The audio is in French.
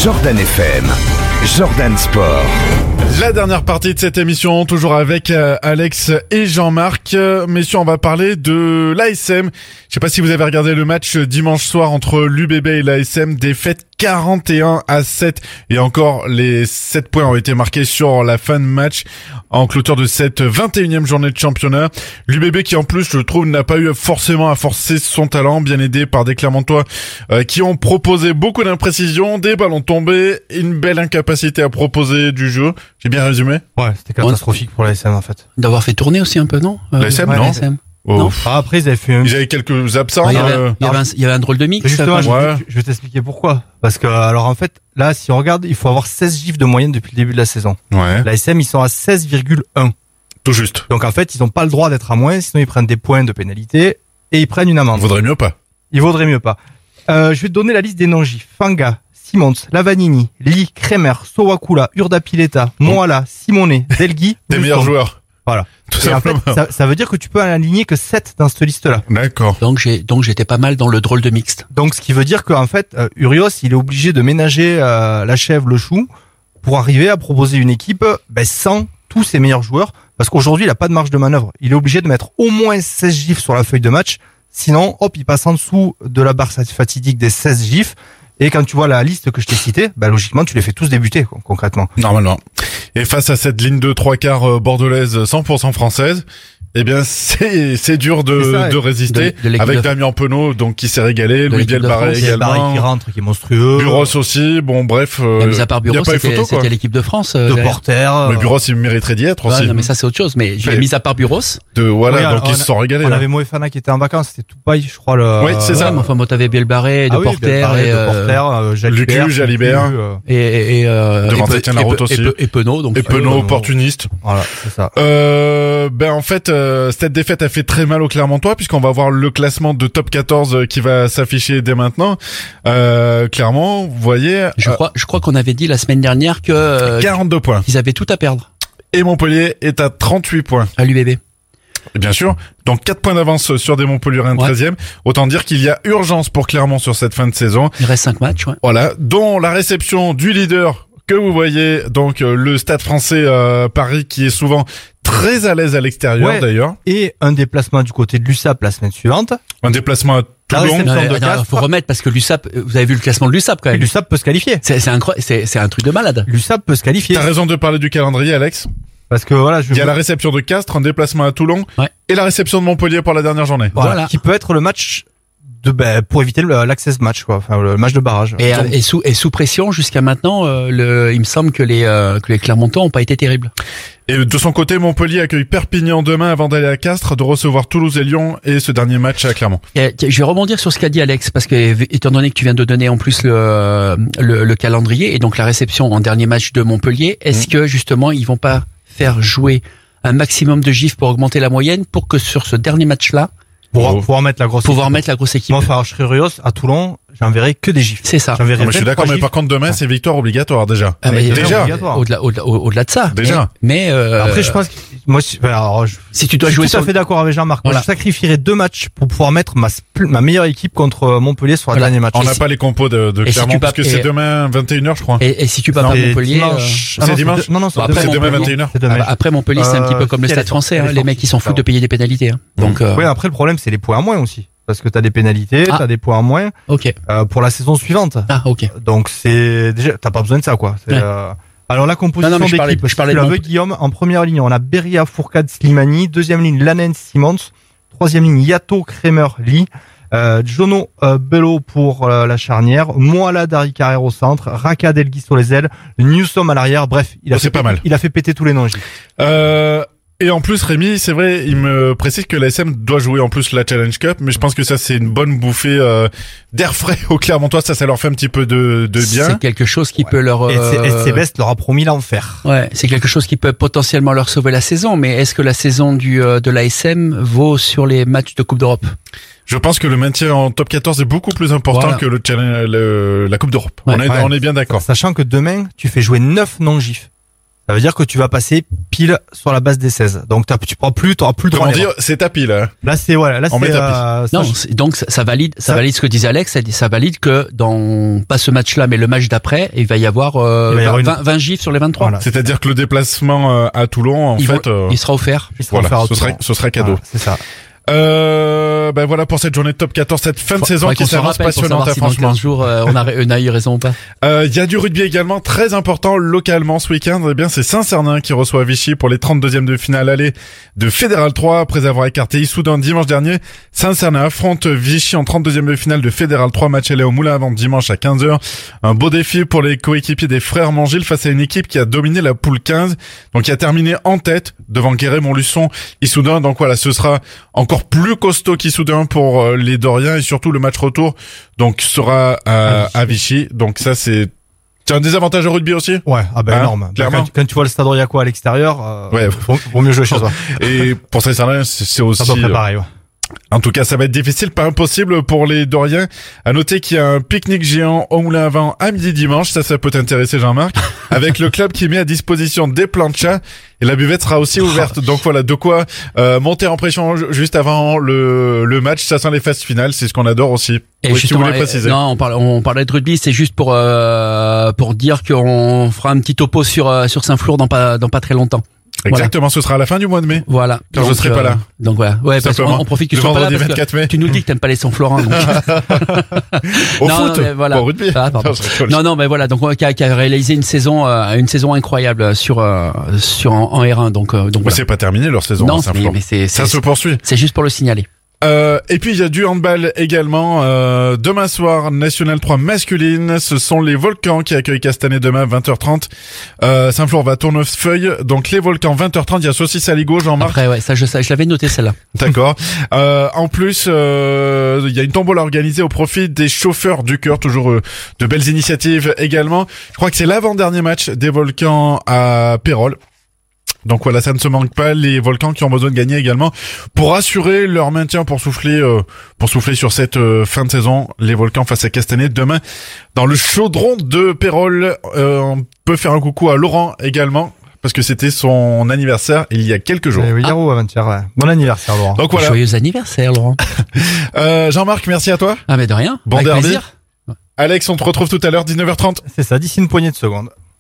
Jordan FM, Jordan Sport. La dernière partie de cette émission, toujours avec Alex et Jean-Marc. Messieurs, on va parler de l'ASM. Je sais pas si vous avez regardé le match dimanche soir entre l'UBB et l'ASM. Défaite 41-7. Et encore, les 7 points ont été marqués sur la fin de match en clôture de cette 21e journée de championnat. L'UBB qui en plus, je trouve, n'a pas eu forcément à forcer son talent, bien aidé par des Clermontois qui ont proposé beaucoup d'imprécisions, des ballons tombés, une belle incapacité à proposer du jeu. J'ai bien résumé? Ouais, c'était catastrophique pour l'ASM en fait. D'avoir fait tourner aussi un peu, non? L'ASM, ouais, non? l'ASM. Oh. Non. Ah, après ils avaient quelques absents. Il y avait un drôle de mix. Justement, Ouais. je vais t'expliquer pourquoi. Parce que alors en fait, là, si on regarde, il faut avoir 16 gifs de moyenne depuis le début de la saison. Ouais. L'ASM, ils sont à 16,1. Tout juste. Donc en fait, ils n'ont pas le droit d'être à moins, sinon ils prennent des points de pénalité et ils prennent une amende. Vaudrait mieux pas. Il vaudrait mieux pas. Je vais te donner la liste des non-gifs. Fanga, Simons, Lavanini, Lee, Kremer, Sowakula, Urdapileta, Moala, Simonet, Delgui. Des meilleurs joueurs. Voilà. Tout Et en fait, simplement. ça veut dire que tu peux en aligner que 7 dans cette liste-là. D'accord. Donc j'étais pas mal dans le drôle de mixte. Donc ce qui veut dire qu'en fait, Urios, il est obligé de ménager la chèvre, le chou, pour arriver à proposer une équipe sans tous ses meilleurs joueurs. Parce qu'aujourd'hui, il a pas de marge de manœuvre. Il est obligé de mettre au moins 16 gifs sur la feuille de match. Sinon, hop, il passe en dessous de la barre fatidique des 16 gifs. Et quand tu vois la liste que je t'ai citée, logiquement, tu les fais tous débuter, concrètement. Normalement. Et face à cette ligne de 3/4 bordelaise 100% française, eh bien, c'est dur de résister. De l'équipe avec de- Damien Penaud, donc, qui s'est régalé, Louis l'équipe de Bielbarré France. Il y a Barry qui également. rentre, qui est monstrueux. Buros aussi, bon, bref. Mais à part y a Bureau, pas eu photo, quoi. c'était l'équipe de France. De derrière. Porter. Mais Buros, il mériterait d'y être Ouais, aussi. non, mais ça c'est autre chose. Mais Mais- mis à part Bureau. Voilà, Oui, donc on ils se sont régalés, On là. avait Moefana qui était en vacances, c'était tout paille, je crois. Le. Oui, c'est ça. Ouais, mais enfin, moi t'avais Bielbarré, de Ah oui, Porter Bielbarré, et de Porter, Jalibert, Lucu, Jalibert. et Devant Étienne Larroute aussi. et Penaud. Donc Et Penaud, non. opportuniste. Voilà, c'est ça. En fait, cette défaite a fait très mal au Clermontois, puisqu'on va voir le classement de top 14 qui va s'afficher dès maintenant. Clairement, vous voyez, je crois qu'on avait dit la semaine dernière que 42 points. qu'ils avaient tout à perdre Et Montpellier est à 38 points. à l'UBB. Et bien sûr, donc 4 points d'avance sur des Montpelliérains Ouais. 13e. Autant dire qu'il y a urgence pour Clermont sur cette fin de saison. Il reste 5 matchs. Ouais. Voilà, dont la réception du leader que vous voyez, donc le Stade Français Paris, qui est souvent très à l'aise à l'extérieur, Ouais. d'ailleurs. Et un déplacement du côté de l'USAP la semaine suivante. Un déplacement à Toulon. réception de Castres. Faut remettre parce que l'USAP, vous avez vu le classement de l'USAP quand Et même. l'USAP peut se qualifier. C'est un truc de malade. L'USAP peut se qualifier. T'as raison de parler du calendrier, Alex. Parce que voilà, Il y a la réception de Castres, un déplacement à Toulon, Ouais. et la réception de Montpellier pour la dernière journée. Voilà. qui peut être le match pour éviter l'access match, quoi. Enfin, le match de barrage. Et sous pression jusqu'à maintenant, il me semble que les Clermontois ont pas été terribles. Et de son côté, Montpellier accueille Perpignan demain avant d'aller à Castres, de recevoir Toulouse et Lyon, et ce dernier match à Clermont. Et, je vais rebondir sur ce qu'a dit Alex parce que étant donné que tu viens de donner en plus le calendrier et donc la réception en dernier match de Montpellier, est-ce que justement ils vont pas faire jouer un maximum de gifs pour augmenter la moyenne pour que sur ce dernier match-là, Pour pouvoir mettre la grosse pouvoir mettre la grosse équipe? Moi, enfin, je serais Rios à Toulon, j'enverrai que des gifs. C'est ça. J'enverrai Non, mais je suis 23 d'accord, mais gifs. par contre, demain, c'est victoire obligatoire, déjà. Ah, mais déjà. obligatoire. Au-delà de ça. Déjà. Mais Après, je pense que moi, si tu dois je suis jouer tout à sur fait d'accord avec Jean-Marc. Moi, Voilà. je sacrifierais 2 matchs pour pouvoir mettre ma meilleure équipe contre Montpellier sur le Voilà. dernier match. On n'a pas les compos de et si Clermont, tu parce pas- que c'est et- demain 21h, je crois. et si tu peux Non, pas c'est Montpellier, dimanche. c'est dimanche Non, Bon, après, c'est demain Montpellier. 21h. c'est demain. après Montpellier, c'est un petit peu comme le si, Stade elle est français. forte, elle est Les mecs, ils s'en forte. foutent de payer des pénalités. Donc, Oui, après, le problème, c'est les points en moins aussi. Parce que t'as des pénalités, Ah. t'as des points en moins, ok. pour la saison suivante. Ah, ok. Donc, c'est, déjà, t'as pas besoin de ça, quoi. C'est, Ouais. alors, la composition Non, non, mais je d'équipe, parlais tu de la mon- veux, Guillaume, en première ligne, on a Beria, Fourcade, Slimani, deuxième ligne, Lanen, Simons, troisième ligne, Yato, Kremer, Lee, Jono, Bello pour la charnière, Moala, Dari Carrère au centre, Raka, Delgui sur les ailes, Newsom à l'arrière, bref, C'est pas mal. Il a fait péter tous les noms. Et en plus, Rémi, c'est vrai, il me précise que l'ASM doit jouer en plus la Challenge Cup, mais je pense que ça, c'est une bonne bouffée d'air frais au Clermontois. Ça leur fait un petit peu de bien. C'est quelque chose qui peut leur. Et SC Best leur a promis l'enfer. Ouais, c'est quelque chose qui peut potentiellement leur sauver la saison. Mais est-ce que la saison de l'ASM vaut sur les matchs de Coupe d'Europe? Je pense que le maintien en top 14 est beaucoup plus important Voilà. que la Coupe d'Europe. Ouais. On est bien d'accord. Sachant que demain, tu fais jouer 9 non-gifs. Ça veut dire que tu vas passer pile sur la base des 16. Donc tu t'auras plus le droit. Comment dire, c'est tapis, là. Là c'est voilà, là On met c'est Non, donc ça valide ce que disait Alex, ça valide que dans pas ce match-là, mais le match d'après, il va y avoir, 20 gifs sur les 23. Voilà. C'est-à-dire que le déplacement à Toulon, il sera offert. Ce sera cadeau. Voilà, c'est ça. Ben voilà pour cette journée de top 14, cette fin de saison qui s'avance passionnante, si franchement. dans 15 jours, on a eu raison ou pas. Il y a du rugby également très important localement ce week-end. Eh bien, c'est Saint-Cernin qui reçoit Vichy pour les 32e de finale aller de Fédéral 3 après avoir écarté Issoudun dimanche dernier. Saint-Cernin affronte Vichy en 32e de finale de Fédéral 3, match aller au Moulin à Vent dimanche à 15h. Un beau défi pour les coéquipiers des frères Mangil face à une équipe qui a dominé la poule 15, donc qui a terminé en tête devant Guéret, Montluçon, Issoudun. Donc voilà, ce sera encore plus costaud qu'Issoudun pour les Doriens et surtout le match retour donc sera à Vichy. Donc ça c'est un désavantage au rugby aussi. Ouais, énorme. Clairement. Quand tu vois le Stade Riaco à l'extérieur, ouais, vaut mieux jouer chez toi. Et pour Saint-Cernin, c'est aussi ça doit pareil. Ouais. En tout cas, ça va être difficile, pas impossible pour les Doriens. À noter qu'il y a un pique-nique géant au Moulin à Vent à midi dimanche. Ça peut t'intéresser, Jean-Marc. Avec le club qui met à disposition des planchas. Et la buvette sera aussi ouverte. Donc voilà, de quoi monter en pression juste avant le match. Ça sent les phases finales. C'est ce qu'on adore aussi. Et oui, tu voulais préciser. Non, on parlait de rugby. C'est juste pour dire qu'on fera un petit topo sur Saint-Flour dans pas très longtemps. Exactement, ce sera à la fin du mois de mai. Voilà. Quand je serai pas là. Donc voilà. Ouais, parce qu'on profite que tu sois pas là parce 24 mai. Tu nous dis que t'aimes pas les Saint-Florins. Au foot, voilà. au rugby. Ah, non, mais voilà. Donc qui a réalisé une saison incroyable en R1. Donc voilà. C'est pas terminé leur saison. Non, mais ça se poursuit. C'est juste pour le signaler. Et puis il y a du handball également. Demain soir, National 3 masculine, ce sont les Volcans qui accueillent Castanet demain 20h30. Saint-Flour va à Tournefeuille, donc les Volcans 20h30. Il y a Saucisse Aligo, Jean-Marc. Après ouais, ça je l'avais noté celle-là. D'accord. En plus, il y a une tombola organisée au profit des chauffeurs du cœur, toujours de belles initiatives également. Je crois que c'est l'avant-dernier match des Volcans à Pérol. Donc voilà, ça ne se manque pas, les Volcans qui ont besoin de gagner également pour assurer leur maintien, pour souffler sur cette fin de saison. Les Volcans face à Castanet demain dans le chaudron de Pérol. On peut faire un coucou à Laurent également parce que c'était son anniversaire il y a quelques jours. Hier ou avant-hier, ouais. Bon anniversaire, Laurent. Donc voilà. Joyeux anniversaire, Laurent. Jean-Marc, merci à toi. Ah mais de rien. Bon Avec derby. plaisir. Alex, on te retrouve tout à l'heure 19h30. C'est ça, d'ici une poignée de secondes.